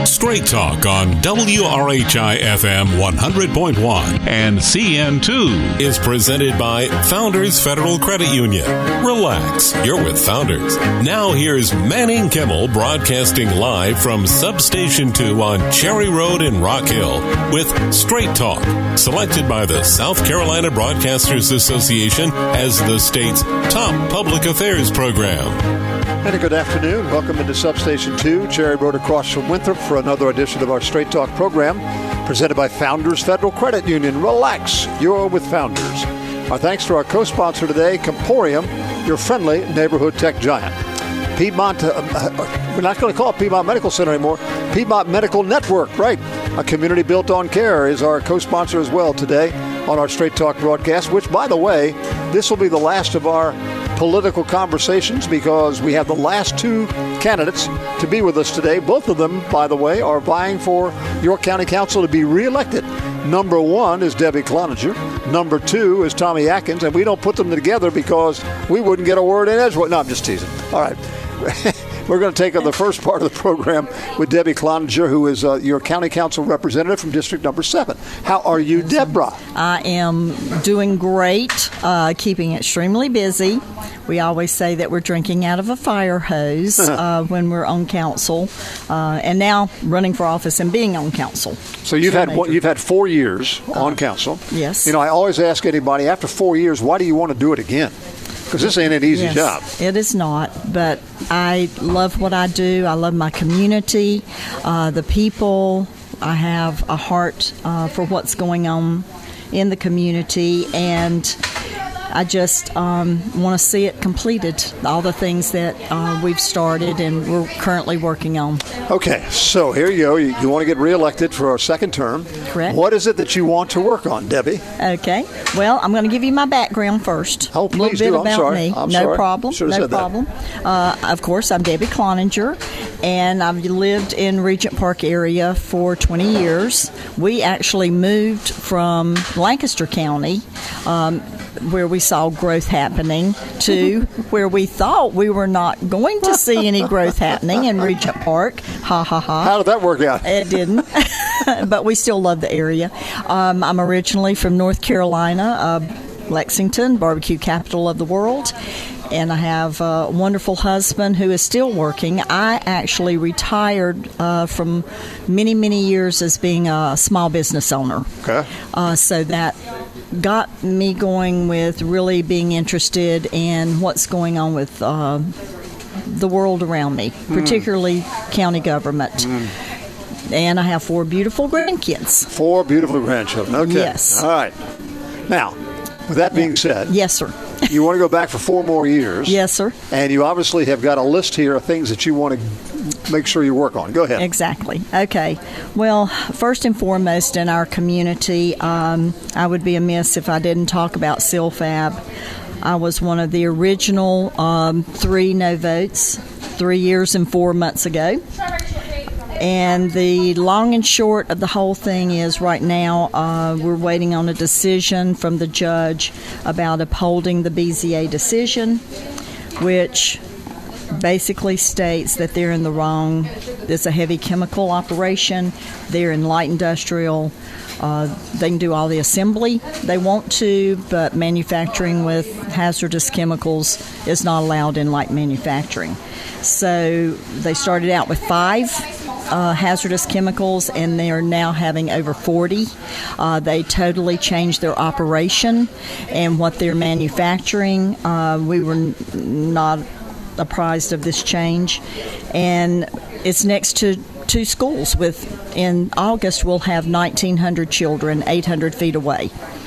Straight Talk on WRHI FM 100.1 and CN2 is presented by Founders Federal Credit Union. Relax, you're with Founders. Now here's Manning Kimmel broadcasting live from Substation 2 on Cherry Road in Rock Hill with Straight Talk, selected by the South Carolina Broadcasters Association as the state's top public affairs program. And a good afternoon. Welcome into Substation 2, Cherry Road across from Winthrop for another edition of our Straight Talk program presented by Founders Federal Credit Union. Relax, you're with Founders. Our thanks to our co-sponsor today, Comporium, your friendly neighborhood tech giant. Piedmont, we're not going to call it Piedmont Medical Center anymore. Piedmont Medical Network, right. A community built on care is our co-sponsor as well today on our Straight Talk broadcast, which, by the way, this will be the last of our political conversations because we have the last two candidates to be with us today. Both of them, by the way, are vying for York County Council to be reelected. Number one is Debbie Cloninger. Number two is Tommy Atkins, and we don't put them together because we wouldn't get a word in edgewise. No, I'm just teasing. All right. We're going to take on the first part of the program with Debbie Cloninger, who is your county council representative from District Number 7. How are you, Deborah? I am doing great, keeping extremely busy. We always say that we're drinking out of a fire hose when we're on council, and now running for office and being on council. So you've had 4 years on council. Yes. You know, I always ask anybody, after 4 years, why do you want to do it again? Because this ain't an easy job. It is not, but I love what I do. I love my community, the people. I have a heart for what's going on in the community, and I just want to see it completed, all the things that we've started and we're currently working on. Okay, so here you go. You want to get reelected for a second term. Correct. What is it that you want to work on, Debbie? Okay. Well, I'm going to give you my background first. Oh, please a little bit do. about me. I'm no sorry. problem. Should have no said problem. Of course, I'm Debbie Cloninger, and I've lived in Regent Park area for 20 years. We actually moved from Lancaster County, where we saw growth happening, to where we thought we were not going to see any growth happening in Regent Park. Ha, ha, ha. How did that work out? It didn't, but we still love the area. I'm originally from North Carolina, Lexington, barbecue capital of the world. And I have a wonderful husband who is still working. I actually retired from many, many years as being a small business owner. Okay. So that got me going with really being interested in what's going on with the world around me, particularly county government. And I have 4 beautiful grandkids. 4 beautiful grandchildren. Okay. Yes. All right. Now, with that being said. Yes, sir. You want to go back for 4 more years. Yes, sir. And you obviously have got a list here of things that you want to make sure you work on. Go ahead. Exactly. Okay. Well, first and foremost in our community, I would be amiss if I didn't talk about CILFAB. I was one of the original 3 no votes 3 years and 4 months ago. And the long and short of the whole thing is right now we're waiting on a decision from the judge about upholding the BZA decision, which basically states that they're in the wrong. It's a heavy chemical operation. They're in light industrial. They can do all the assembly they want to, but manufacturing with hazardous chemicals is not allowed in light manufacturing. So they started out with 5 hazardous chemicals, and they are now having over 40. They totally changed their operation and what they're manufacturing. We were not apprised of this change, and it's next to 2 schools. In August we'll have 1,900 children 800 feet away,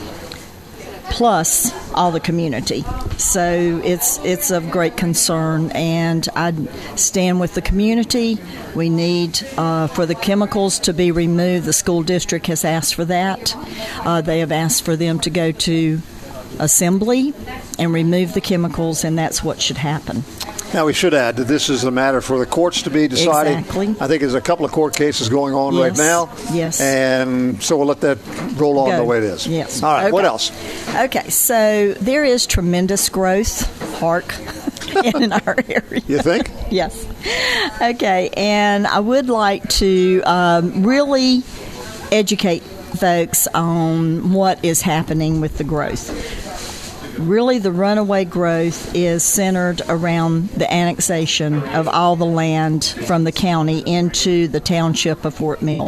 plus all the community. So it's of great concern, and I stand with the community. We need for the chemicals to be removed. The school district has asked for that. They have asked for them to go to assembly and remove the chemicals, and that's what should happen. Now, we should add that this is a matter for the courts to be deciding. Exactly. I think there's a couple of court cases going on right now. Yes. And so we'll let that roll on the way it is. Yes. All right. Okay. What else? Okay. So there is tremendous growth. Hark. in our area. You think? Yes. Okay, and I would like to really educate folks on what is happening with the growth. Really, the runaway growth is centered around the annexation of all the land from the county into the township of Fort Mill.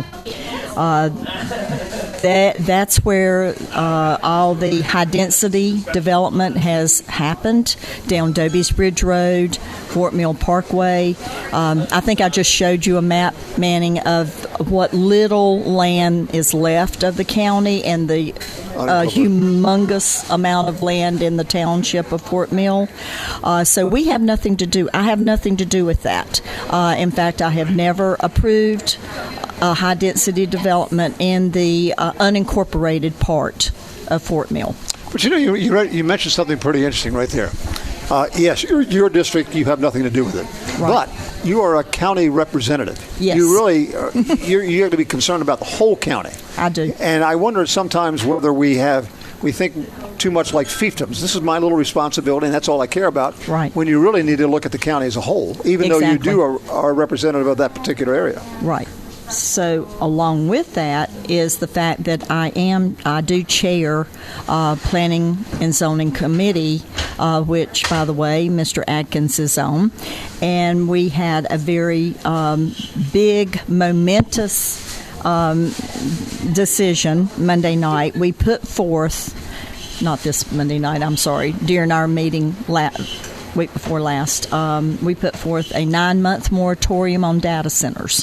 That's where all the high-density development has happened down Doby's Bridge Road, Fort Mill Parkway. I think I just showed you a map, Manning, of what little land is left of the county and the humongous amount of land in the township of Fort Mill. So we have nothing to do. I have nothing to do with that. In fact, I have never approved high-density development in the unincorporated part of Fort Mill. But you mentioned something pretty interesting right there. Yes, your district, you have nothing to do with it. Right. But you are a county representative. Yes. You really, you have to be concerned about the whole county. I do. And I wonder sometimes whether we think too much like fiefdoms. This is my little responsibility, and that's all I care about. Right. When you really need to look at the county as a whole, even though you are a representative of that particular area. Right. So along with that is the fact that I do chair Planning and Zoning Committee, which, by the way, Mr. Adkins is on. And we had a very big, momentous decision Monday night. We put forth, not this Monday night, I'm sorry, during our meeting week before last, we put forth a 9-month moratorium on data centers.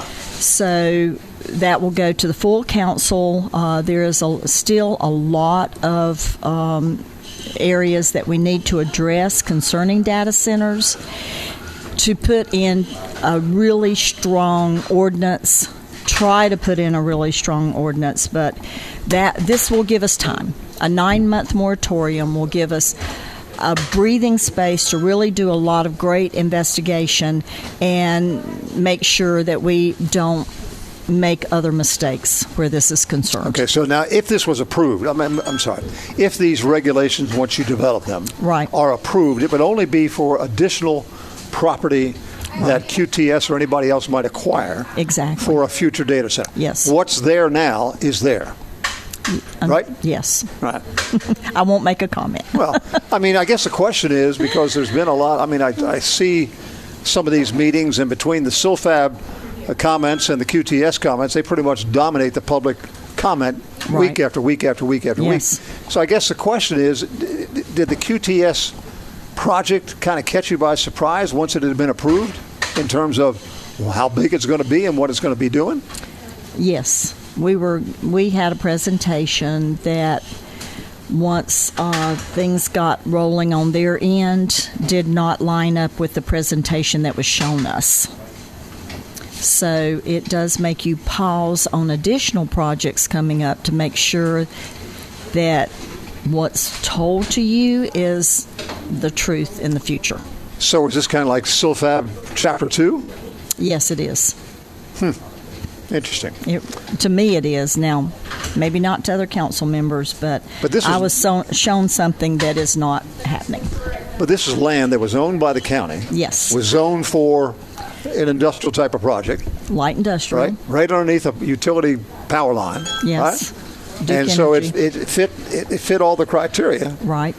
So that will go to the full council. There is still a lot of areas that we need to address concerning data centers to put in a really strong ordinance. Try to put in a really strong ordinance, but this will give us time. A 9-month moratorium will give us a breathing space to really do a lot of great investigation and make sure that we don't make other mistakes where this is concerned. Okay, so now if this was approved, I'm sorry, if these regulations, once you develop them, are approved, it would only be for additional property that QTS or anybody else might acquire for a future data center. Yes. What's there now is there. Right? Yes. Right. I won't make a comment. Well, I mean, I guess the question is, because there's been a lot, I mean, I see some of these meetings, and between the SILFAB comments and the QTS comments, they pretty much dominate the public comment week after week after week after week. So I guess the question is, did the QTS project kind of catch you by surprise once it had been approved in terms of how big it's going to be and what it's going to be doing? Yes. We had a presentation that once things got rolling on their end did not line up with the presentation that was shown us. So it does make you pause on additional projects coming up to make sure that what's told to you is the truth in the future. So is this kind of like SILFAB Chapter 2? Yes, it is. Interesting. To me, it is. Now, maybe not to other council members, but I was shown something that is not happening. But this is land that was owned by the county. Yes. Was zoned for an industrial type of project. Light industrial. Right? Right underneath a utility power line. Yes. Right? And so it fit all the criteria. Right.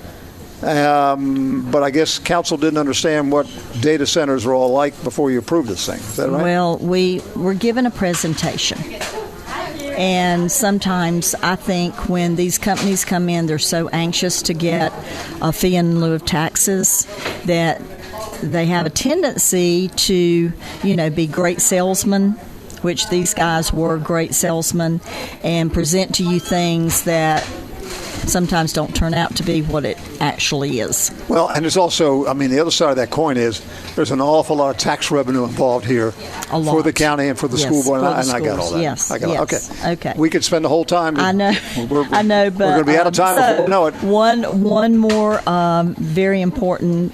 But I guess council didn't understand what data centers were all like before you approved this thing. Is that right? Well, we were given a presentation. And sometimes I think when these companies come in, they're so anxious to get a fee in lieu of taxes that they have a tendency to, be great salesmen, which these guys were great salesmen, and present to you things that sometimes don't turn out to be what it actually is. Well, and there's also, the other side of that coin is there's an awful lot of tax revenue involved here for the county and for the school board, and I got all that. Yes. Okay. We could spend the whole time. I know. But we're going to be out of time before we know it. One more very important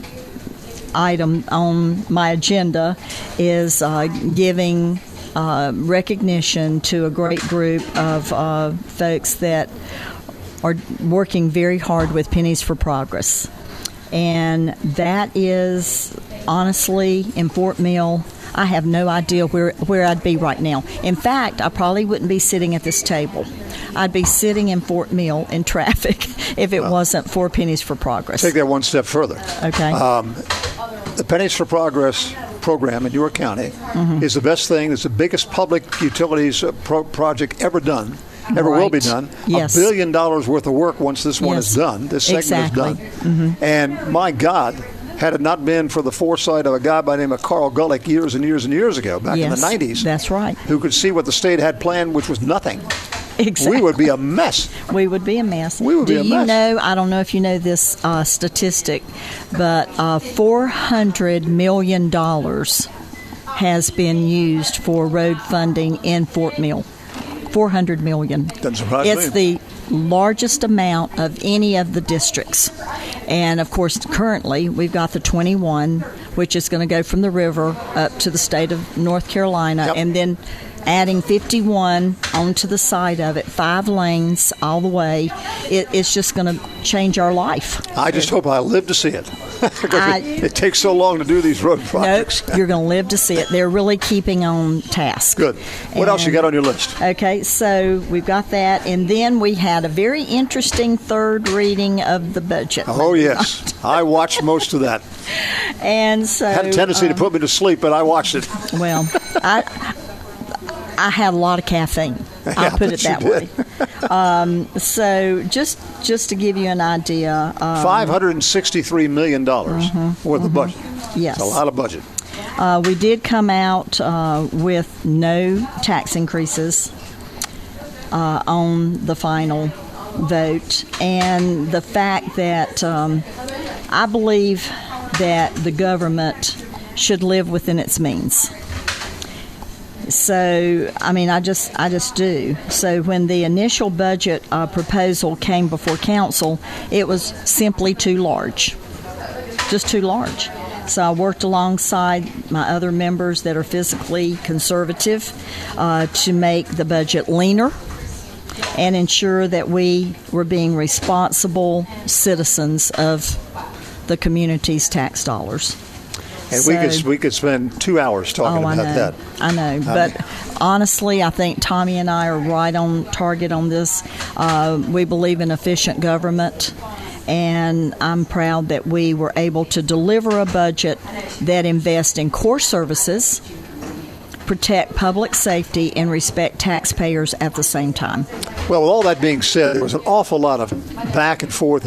item on my agenda is giving recognition to a great group of folks that are working very hard with Pennies for Progress. And that is, honestly, in Fort Mill, I have no idea where I'd be right now. In fact, I probably wouldn't be sitting at this table. I'd be sitting in Fort Mill in traffic if it wasn't for Pennies for Progress. Take that one step further. Okay. The Pennies for Progress program in York County is the best thing. It's the biggest public utilities project ever done. Ever will be done. Yes. $1 billion worth of work once this one is done. This segment is done. And my God, had it not been for the foresight of a guy by the name of Carl Gulick years and years and years ago, back in the 90s. That's right. Who could see what the state had planned, which was nothing. Exactly. We would be a mess. We would be a mess. We would be a mess. Do you know, I don't know if you know this statistic, but $400 million has been used for road funding in Fort Mill. $400 million. Doesn't surprise me. It's the largest amount of any of the districts. And, of course, currently we've got the 21, which is going to go from the river up to the state of North Carolina, and then adding 51 onto the side of it, 5 lanes all the way. It's just going to change our life. I just hope I live to see it. Because it takes so long to do these road projects. Nope, you're going to live to see it. They're really keeping on task. Good. What else you got on your list? Okay, so we've got that. And then we had a very interesting third reading of the budget. Oh, yes. I watched most of that. And so had a tendency to put me to sleep, but I watched it. Well, I had a lot of caffeine. I'll put it that way. So just to give you an idea, $563 million worth of budget. Yes, it's a lot of budget. We did come out with no tax increases on the final vote, and the fact that I believe that the government should live within its means. So, I mean, I just do. So when the initial budget proposal came before council, it was simply too large, just too large. So I worked alongside my other members that are physically conservative to make the budget leaner and ensure that we were being responsible citizens of the community's tax dollars. And we could spend 2 hours talking about that. I know. But honestly, I think Tommy and I are right on target on this. We believe in efficient government, and I'm proud that we were able to deliver a budget that invests in core services, protect public safety, and respect taxpayers at the same time. Well, with all that being said, there was an awful lot of back and forth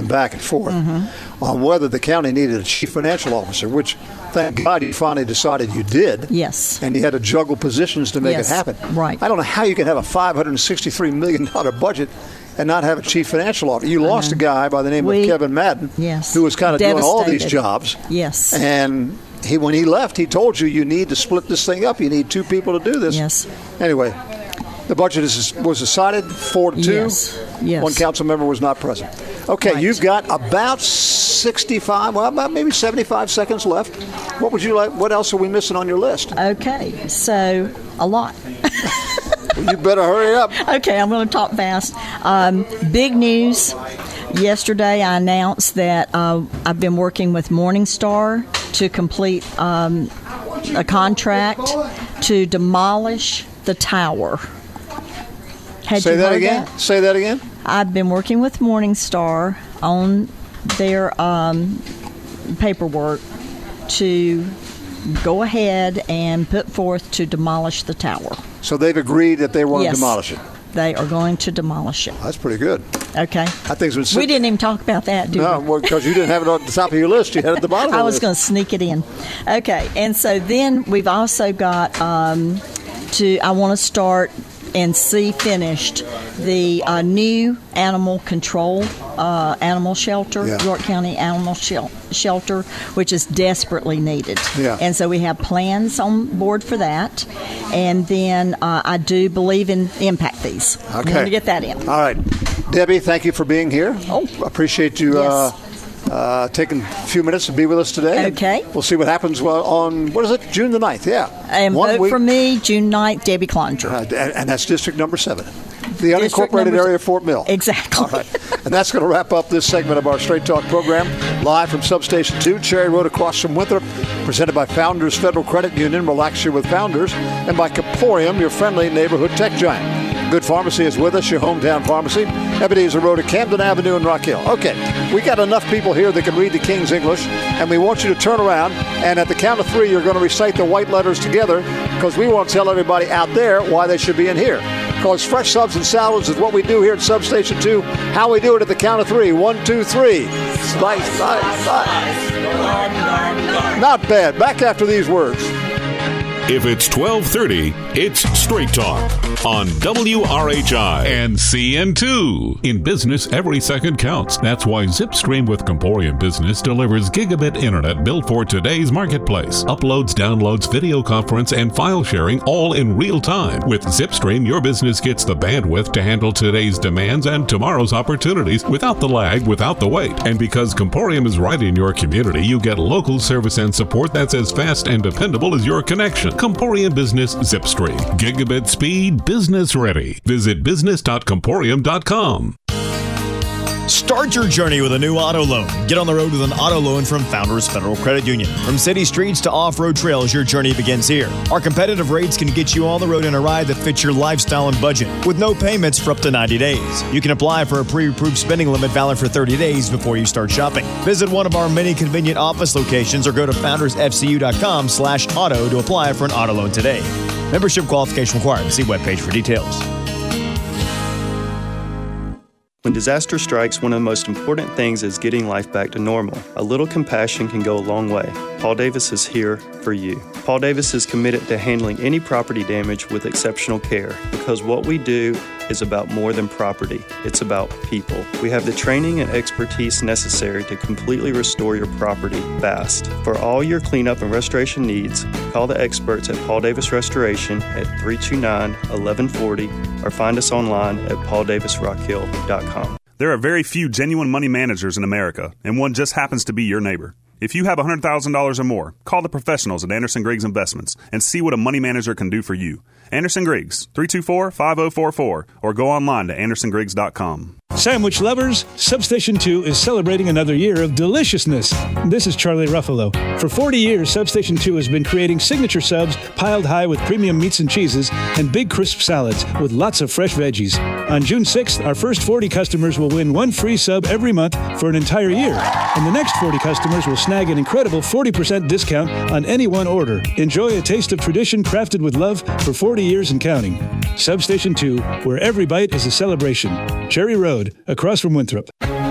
on whether the county needed a chief financial officer, which, thank God, you finally decided you did. Yes. And you had to juggle positions to make it happen. Right. I don't know how you can have a $563 million budget and not have a chief financial officer. You lost a guy by the name of Kevin Madden, who was kind of doing all these jobs. Yes. And when he left, he told you need to split this thing up. You need 2 people to do this. Yes. Anyway, the budget was decided 4-2. Yes. One council member was not present. Okay, You've got about 65, about maybe 75 seconds left. What would you like? What else are we missing on your list? Okay, so a lot. You better hurry up. Okay, I'm going to talk fast. Big news. Yesterday, I announced that I've been working with Morningstar to complete a contract to demolish the tower. Say that again? Say that again? I've been working with Morningstar on their paperwork to go ahead and put forth to demolish the tower. So they've agreed that they want to demolish it? They are going to demolish it. That's pretty good. Okay. I think we didn't even talk about that, did we? No, because you didn't have it on the top of your list. You had it at the bottom of the list. I was going to sneak it in. Okay, and so then we've also got I want to start and see finished the new animal control animal shelter, York County Animal Shelter, which is desperately needed. Yeah. And so we have plans on board for that. And then I do believe in impact fees. Okay. I'm going to get that in. All right. Debbie, thank you for being here. Appreciate you taking a few minutes to be with us today. Okay. We'll see what happens on, what is it, June the 9th? Yeah. And vote for me, June 9th, Debbie Cloninger. And that's District number 7. The unincorporated area of Fort Mill. Exactly. All right. And that's going to wrap up this segment of our Straight Talk program. Live from Substation 2, Cherry Road across from Winthrop. Presented by Founders Federal Credit Union. Relax here with Founders. And by Comporium, your friendly neighborhood tech giant. Good Pharmacy is with us, your hometown pharmacy. Ebenezer Road at Camden Avenue in Rock Hill. Okay, we got enough people here that can read the King's English, and we want you to turn around, and at the count of 3, you're going to recite the white letters together, because we want to tell everybody out there why they should be in here. Because fresh subs and salads is what we do here at Substation 2. How we do it at the count of 3. 1, 2, 3. Slice, slice, slice. Not bad. Back after these words. If it's 12:30, it's Straight Talk on WRHI and CN2. In business, every second counts. That's why ZipStream with Comporium Business delivers gigabit internet built for today's marketplace. Uploads, downloads, video conference, and file sharing all in real time. With ZipStream, your business gets the bandwidth to handle today's demands and tomorrow's opportunities without the lag, without the wait. And because Comporium is right in your community, you get local service and support that's as fast and dependable as your connection. Comporium Business ZipStream. Gigabit speed, business ready. Visit business.comporium.com. Start your journey with a new auto loan. Get on the road with an auto loan from Founders Federal Credit Union. From city streets to off-road trails, your journey begins here. Our competitive rates can get you on the road in a ride that fits your lifestyle and budget with no payments for up to 90 days. You can apply for a pre-approved spending limit valid for 30 days before you start shopping. Visit one of our many convenient office locations or go to foundersfcu.com/auto to apply for an auto loan today. Membership qualification required. See webpage for details. When disaster strikes, one of the most important things is getting life back to normal. A little compassion can go a long way. Paul Davis is here for you. Paul Davis is committed to handling any property damage with exceptional care because what we do is about more than property. It's about people. We have the training and expertise necessary to completely restore your property fast. For all your cleanup and restoration needs, call the experts at Paul Davis Restoration at 329-1140 or find us online at pauldavisrockhill.com. There are very few genuine money managers in America, and one just happens to be your neighbor. If you have $100,000 or more, call the professionals at Anderson Griggs Investments and see what a money manager can do for you. Anderson Griggs, 324-5044, or go online to andersongriggs.com. Sandwich lovers, Substation 2 is celebrating another year of deliciousness. This is Charlie Ruffalo. For 40 years, Substation 2 has been creating signature subs piled high with premium meats and cheeses and big crisp salads with lots of fresh veggies. On June 6th, our first 40 customers will win one free sub every month for an entire year. And the next 40 customers will snag an incredible 40% discount on any one order. Enjoy a taste of tradition crafted with love for 40 years and counting. Substation 2, where every bite is a celebration. Cherry Road, across from Winthrop.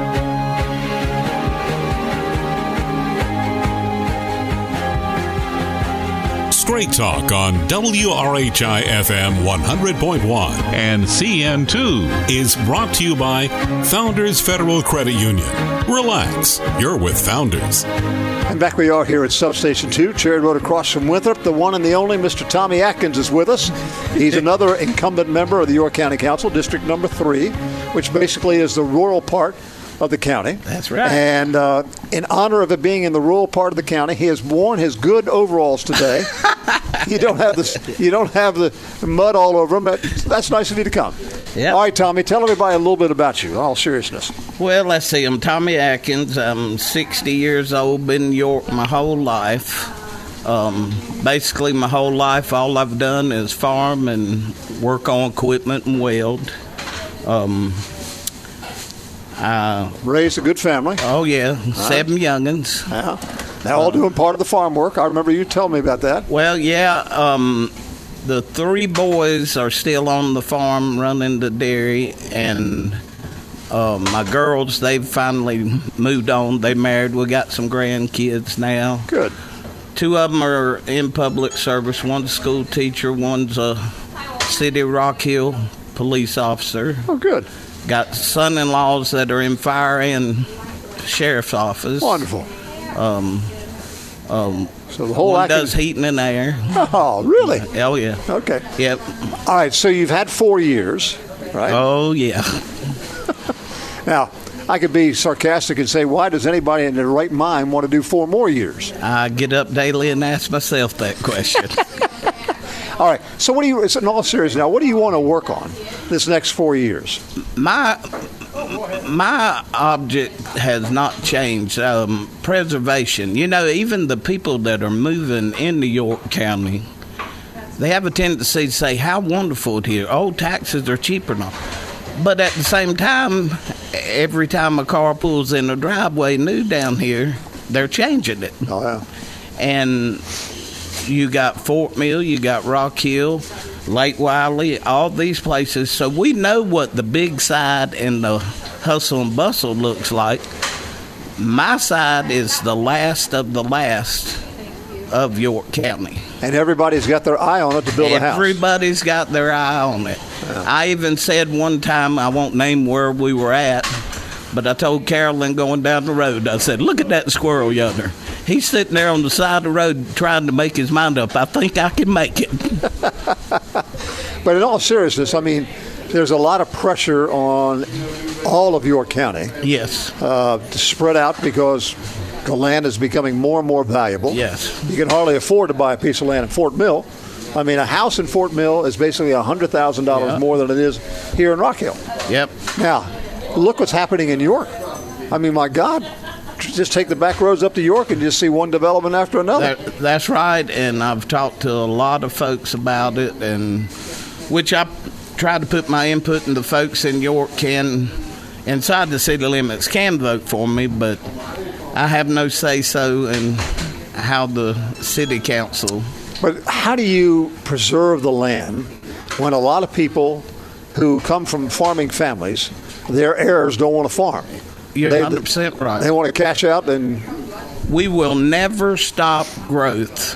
Straight Talk on WRHI FM 100.1 and CN2 is brought to you by Founders Federal Credit Union. Relax, you're with Founders. And back we are here at Substation 2, Cherry Road across from Winthrop. The one and the only Mr. Tommy Atkins is with us. He's another incumbent member of the York County Council, District Number 3, which basically is the rural part of the county. That's right. And in honor of it being in the rural part of the county, he has worn his good overalls today. You don't have the mud all over them. That's nice of you to come. Yep. All right, Tommy, tell everybody a little bit about you, in all seriousness. Well, let's see. I'm Tommy Atkins. I'm 60 years old, been in York my whole life. Basically, my whole life, all I've done is farm and work on equipment and weld. Raised a good family. Oh, yeah. 7 young'uns. Yeah. They're all doing part of the farm work. I remember you telling me about that. Well, yeah. The 3 boys are still on the farm running the dairy, and my girls, they've finally moved on. They married. We got some grandkids now. Good. 2 of them are in public service. One's a school teacher. One's a City of Rock Hill police officer. Oh, good. Got son-in-laws that are in fire and sheriff's office. Wonderful. So the whole one does heating and air. Oh, really? Oh, yeah. Okay. Yep. All right, so you've had 4 years, right? Oh, yeah. Now, I could be sarcastic and say, why does anybody in their right mind want to do 4 more years? I get up daily and ask myself that question. All right. So what do you, in all seriousness now, what do you want to work on this next 4 years? My object has not changed. Preservation. You know, even the people that are moving into York County, they have a tendency to say how wonderful it is. Oh, taxes are cheaper now. But at the same time, every time a car pulls in a driveway new down here, they're changing it. Oh, yeah. And you got Fort Mill, you got Rock Hill, Lake Wiley, all these places. So we know what the big side and the hustle and bustle looks like. My side is the last of the last of York County. And everybody's got their eye on it to build a house. Everybody's got their eye on it. Yeah. I even said one time, I won't name where we were at, but I told Carolyn going down the road, I said, look at that squirrel yonder. He's sitting there on the side of the road trying to make his mind up. I think I can make it. But in all seriousness, I mean, there's a lot of pressure on all of York County. Yes. To spread out because the land is becoming more and more valuable. Yes. You can hardly afford to buy a piece of land in Fort Mill. I mean, a house in Fort Mill is basically $100,000 more than it is here in Rock Hill. Yep. Now, look what's happening in York. I mean, my God, just take the back roads up to York and just see one development after another. That's right, and I've talked to a lot of folks about it, and which I try to put my input in. The folks in York can, inside the city limits, can vote for me, but I have no say-so in how the city council. But how do you preserve the land when a lot of people who come from farming families, their heirs don't want to farm? You're 100% right. They want to cash out and... We will never stop growth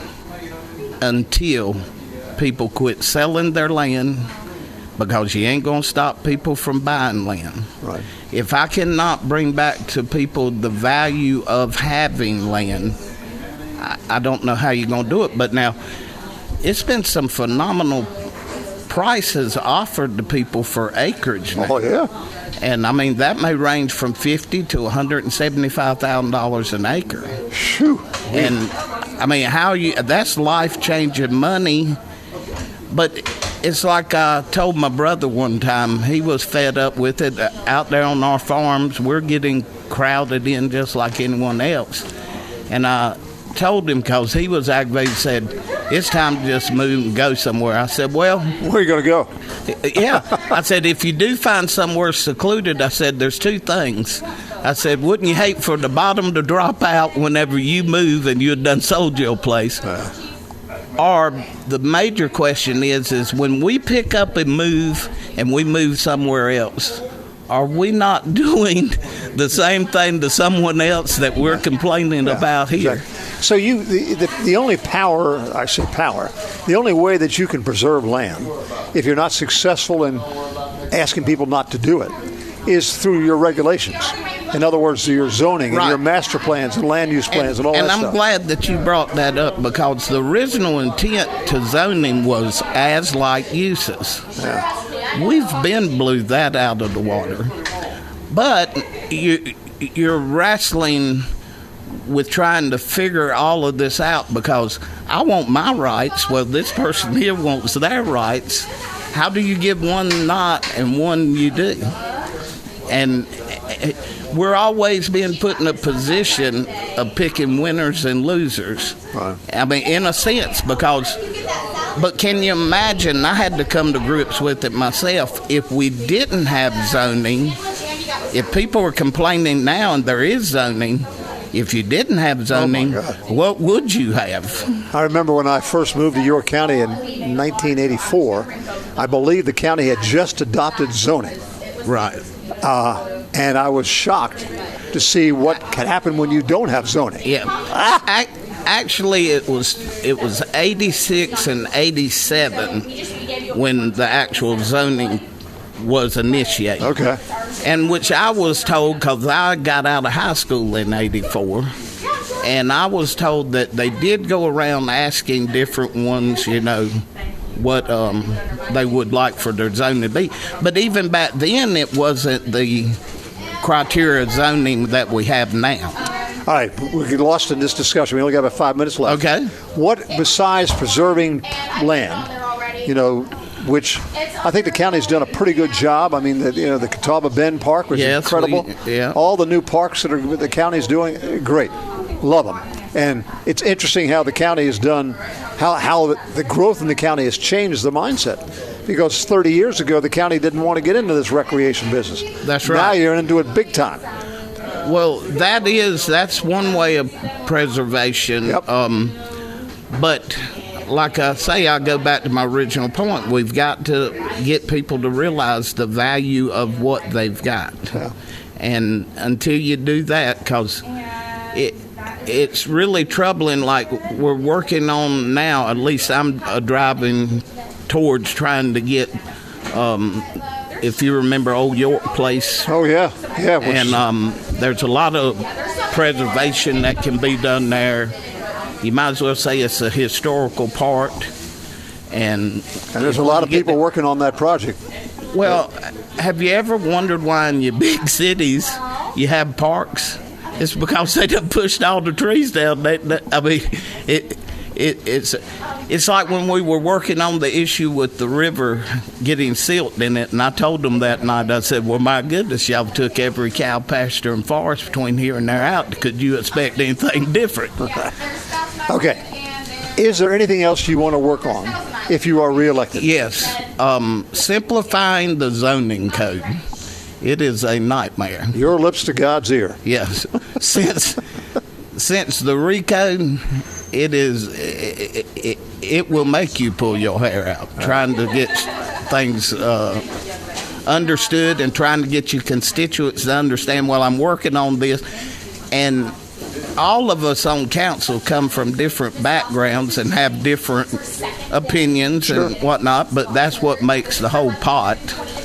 until people quit selling their land, because you ain't going to stop people from buying land. Right. If I cannot bring back to people the value of having land, I don't know how you're going to do it. But now, it's been some phenomenal prices offered to people for acreage now. Oh, yeah. And, I mean, that may range from $50,000 to $175,000 an acre. Phew. And, I mean, that's life-changing money. But it's like I told my brother one time, he was fed up with it. Out there on our farms, we're getting crowded in just like anyone else. And I told him, because he was aggravated, said, it's time to just move and go somewhere. I said, well... Where are you going to go? Yeah. I said, if you do find somewhere secluded, I said, there's two things. I said, wouldn't you hate for the bottom to drop out whenever you move and you had done sold your place? Or the major question is when we pick up and move and we move somewhere else, are we not doing the same thing to someone else that we're complaining about here? Exactly. So the only the only way that you can preserve land, if you're not successful in asking people not to do it, is through your regulations. In other words, your zoning and your master plans and land use plans and all that stuff. And I'm glad that you brought that up, because the original intent to zoning was as like uses. Yeah. We've blew that out of the water. But you're wrestling with trying to figure all of this out, because I want my rights. Well, this person here wants their rights. How do you give one not and one you do? And we're always being put in a position of picking winners and losers. Right. I mean, in a sense, but can you imagine, I had to come to grips with it myself, if we didn't have zoning, if people were complaining now and there is zoning, if you didn't have zoning, what would you have? I remember when I first moved to York County in 1984, I believe the county had just adopted zoning. Right. And I was shocked to see what can happen when you don't have zoning. Yeah. Actually, it was 86 and 87 when the actual zoning was initiated. Okay. And which I was told, because I got out of high school in 84, and I was told that they did go around asking different ones, what they would like for their zoning to be. But even back then, it wasn't the criteria of zoning that we have now. All right, we get lost in this discussion. We only got about 5 minutes left. Okay. What, besides preserving land, which I think the county's done a pretty good job. I mean, the Catawba Bend Park was incredible. All the new parks that the county's doing, great. Love them. And it's interesting how the county has done, how the growth in the county has changed the mindset. Because 30 years ago, the county didn't want to get into this recreation business. That's right. Now you're into it big time. Well, that's one way of preservation. Yep. But like I say, I go back to my original point. We've got to get people to realize the value of what they've got. Yeah. And until you do that, because it's really troubling. Like we're working on now, at least I'm driving towards trying to get, if you remember Old York Place. Oh, yeah. Yeah. And there's a lot of preservation that can be done there. You might as well say it's a historical part. And there's a lot of people working on that project. Well, have you ever wondered why in your big cities you have parks? It's because they done pushed all the trees down. I mean, it's like when we were working on the issue with the river getting silt in it, and I told them that night, I said, well, my goodness, y'all took every cow pasture and forest between here and there out. Could you expect anything different? Okay. Is there anything else you want to work on if you are reelected? Yes. Simplifying the zoning code. It is a nightmare. Your lips to God's ear. Yes. Since the recode, it will make you pull your hair out trying to get things understood and trying to get your constituents to understand, well, I'm working on this. And all of us on council come from different backgrounds and have different opinions and whatnot, but that's what makes the whole pot.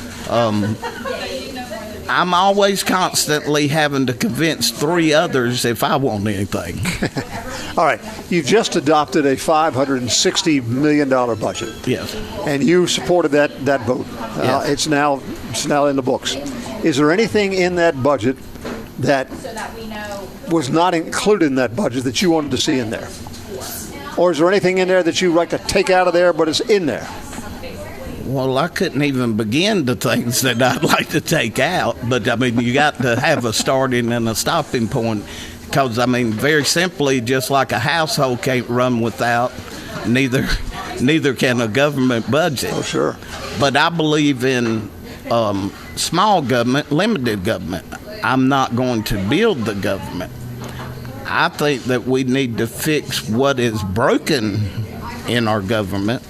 I'm always constantly having to convince 3 others if I want anything. All right. You've just adopted a $560 million budget. Yes. And you supported that vote. Yes. It's now in the books. Is there anything in that budget that was not included in that budget that you wanted to see in there? Or is there anything in there that you'd like to take out of there but is in there? Well, I couldn't even begin the things that I'd like to take out. But, I mean, you got to have a starting and a stopping point. Because, I mean, very simply, just like a household can't run without, neither can a government budget. Oh, sure. But I believe in small government, limited government. I'm not going to build the government. I think that we need to fix what is broken in our government.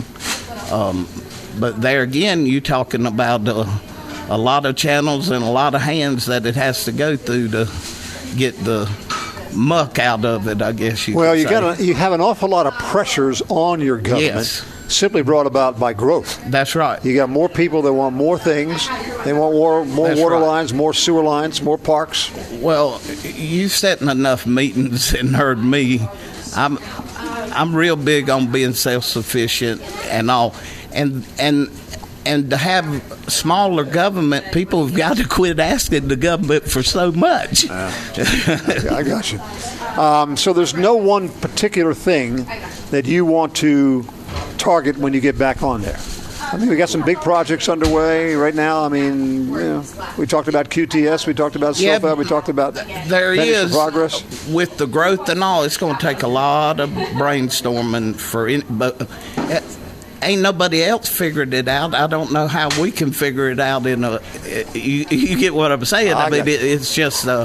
But there again, you're talking about a lot of channels and a lot of hands that it has to go through to get the muck out of it, I guess you could say. You have an awful lot of pressures on your government, simply brought about by growth. That's right. You got more people that want more things. They want more water lines, more sewer lines, more parks. Well, you've sat in enough meetings and heard me. I'm real big on being self-sufficient and all. And to have smaller government, people have got to quit asking the government for so much. I got you. So there's no one particular thing that you want to target when you get back on there. I mean, we got some big projects underway right now. I mean, we talked about QTS, we talked about SOFA, we talked about progress. With the growth and all, it's going to take a lot of brainstorming but ain't nobody else figured it out. I don't know how we can figure it out you get what I'm saying? I mean, it's just an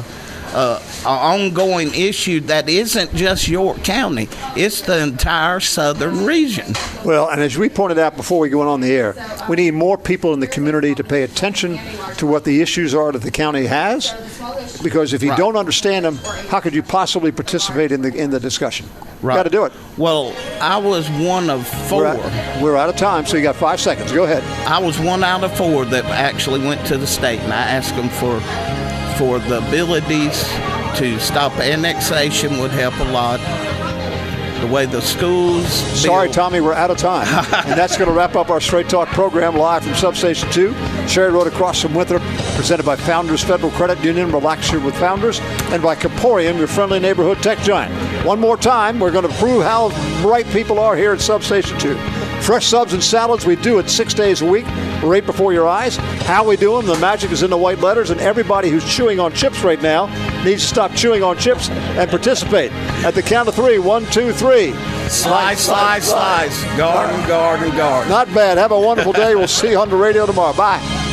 ongoing issue that isn't just York County. It's the entire southern region. Well, and as we pointed out before we go on the air, we need more people in the community to pay attention to what the issues are that the county has, because if you don't understand them, how could you possibly participate in the discussion? Right. Got to do it. Well, I was one of 4. We're out of time, so you got 5 seconds. Go ahead. I was 1 out of 4 that actually went to the state, and I asked them for the abilities to stop annexation would help a lot. The way the schools... Sorry, Tommy, we're out of time. And that's going to wrap up our Straight Talk program live from Substation 2, Cherry Road across from Winthrop, presented by Founders Federal Credit Union, Relax Here with Founders, and by Caporium, your friendly neighborhood tech giant. One more time, we're going to prove how bright people are here at Substation 2. Fresh subs and salads, we do it 6 days a week, right before your eyes. How we do them, the magic is in the white letters, and everybody who's chewing on chips right now needs to stop chewing on chips and participate. At the count of 3, 1, 2, 3. Slice, slice, slice. Garden, garden, garden. Not bad. Have a wonderful day. We'll see you on the radio tomorrow. Bye.